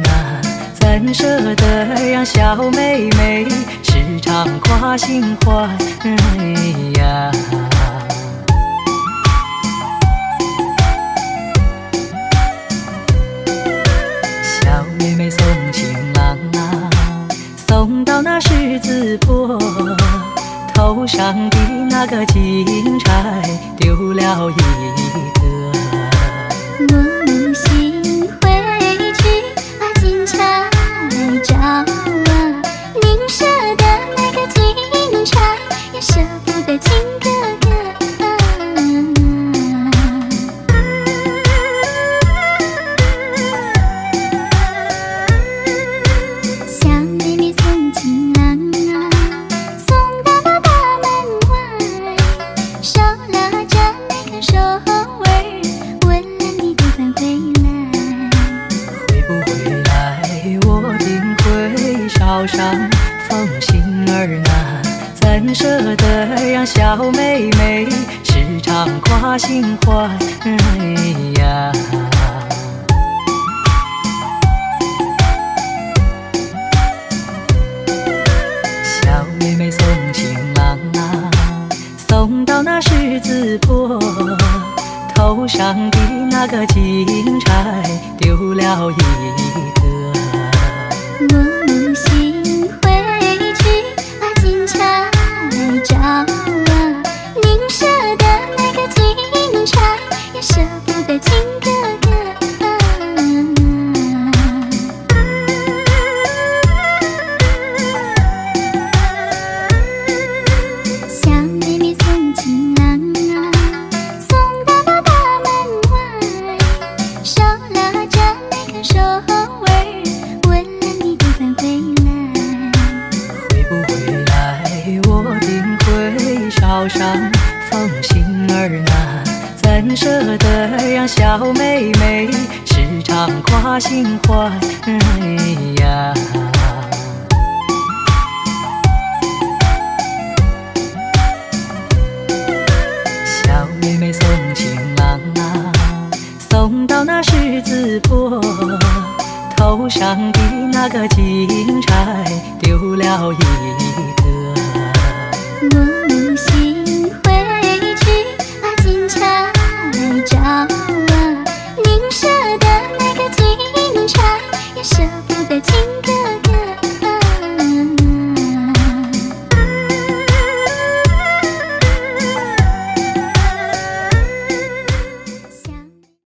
啊，怎舍得让小妹妹时常夸心怀呀？小妹妹送情郎啊，送到那十字坡，头上的那个金钗丢了一个。 我无心回去把金钗找啊，宁舍得那个金钗，也舍不得亲哥哥。小妹妹送情郎啊，送到那大门外，手拉着那个手儿，问了你多晚回来。 会不回来我定会捎上封信儿啊，怎舍得让小妹妹时常夸心怀呀？小妹妹送情郎啊，送到那十字坡，头上的那个金钗丢了一个。 我无心回去把金钗找啊，宁舍得那个金钗，也舍不得亲哥哥。小妹妹送情郎啊，送到那大门外，手拉着那个手儿，问了你多晚回来。 会不回来我定会捎上封信儿啊，怎舍得让小妹妹时常夸心怀呀？小妹妹送情郎啊，送到那十字坡，头上的那个金钗丢了一个。 我